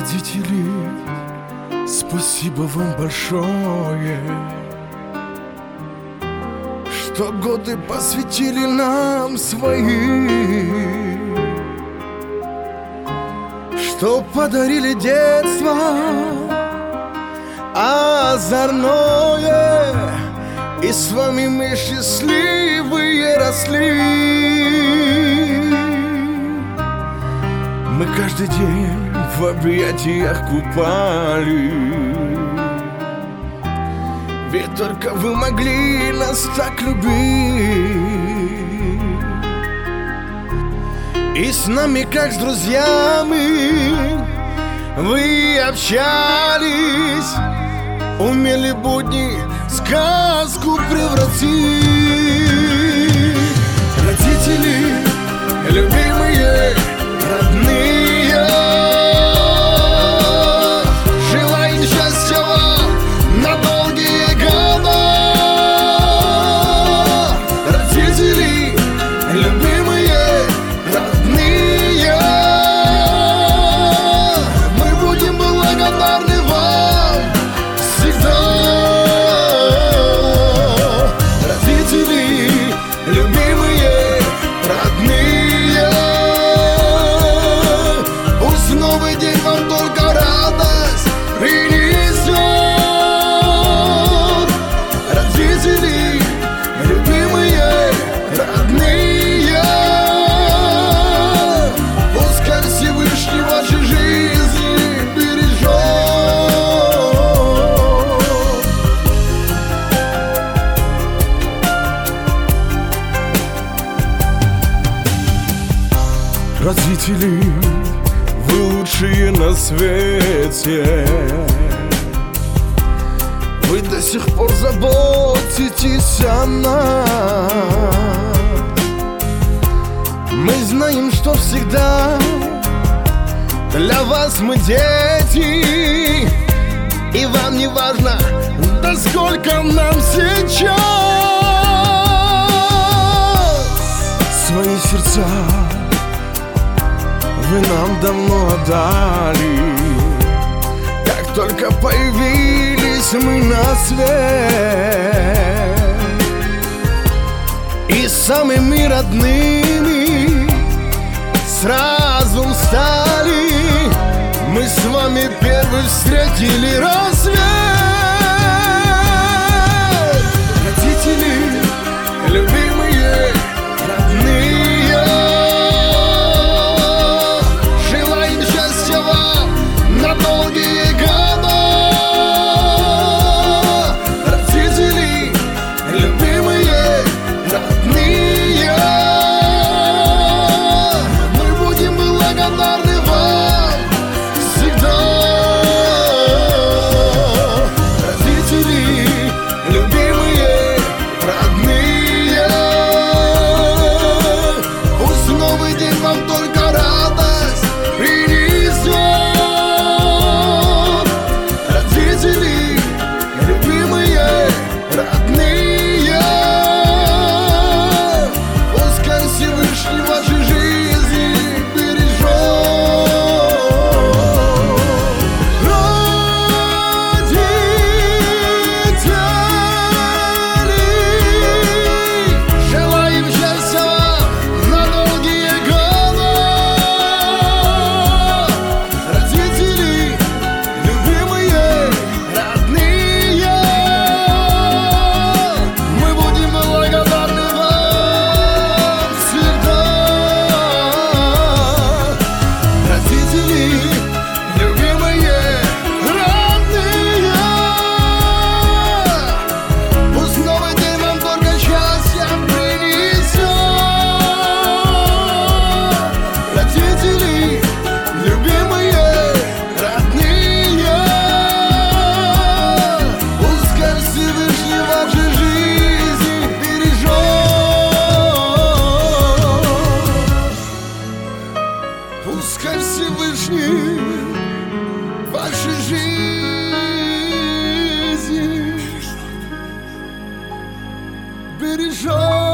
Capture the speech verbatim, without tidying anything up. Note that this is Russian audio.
Родители, спасибо вам большое, что годы посвятили нам свои, что подарили детство озорное, и с вами мы счастливые росли. Мы каждый день в объятиях купали, ведь только вы могли нас так любить. И с нами, как с друзьями, вы общались, умели будни в сказку превратить. Родители, любимые, родные, желаем счастья вам на долгие года. Родители, любимые, родные, мы будем благодарны вам всегда. Родители, любимые, родные, пусть новый день вам только радость принесет. Родители, любимые, родные, пускай Всевышний ваши жизни бережет. Родители, вы лучшие на свете, вы до сих пор заботитесь о нас. Мы знаем, что всегда для вас мы дети, и вам не важно, да сколько нам сейчас. Свои сердца вы нам давно отдали, как только появились мы на свет. И самыми родными сразу стали, мы с вами первый встретили рассвет. Родители, любимые, родные, желаем счастья вам на долгие года. Родители, любимые, родные, мы будем благодарны вам всегда. Родители, любимые, родные, пусть новый день вам только радость принесет. Родители, любимые, родные, пускай Всевышний ваши жизни бережет. Родители, желаем счастья вам на долгие года. Родители, любимые, родные, мы будем благодарны вам всегда. Родители, любимые, родные, пусть новый день вам только счастья принесет. Родители, любимые, родные, пускай Всевышний ваши жизни бережет. Пускай Всевышний ваши жизни бережет.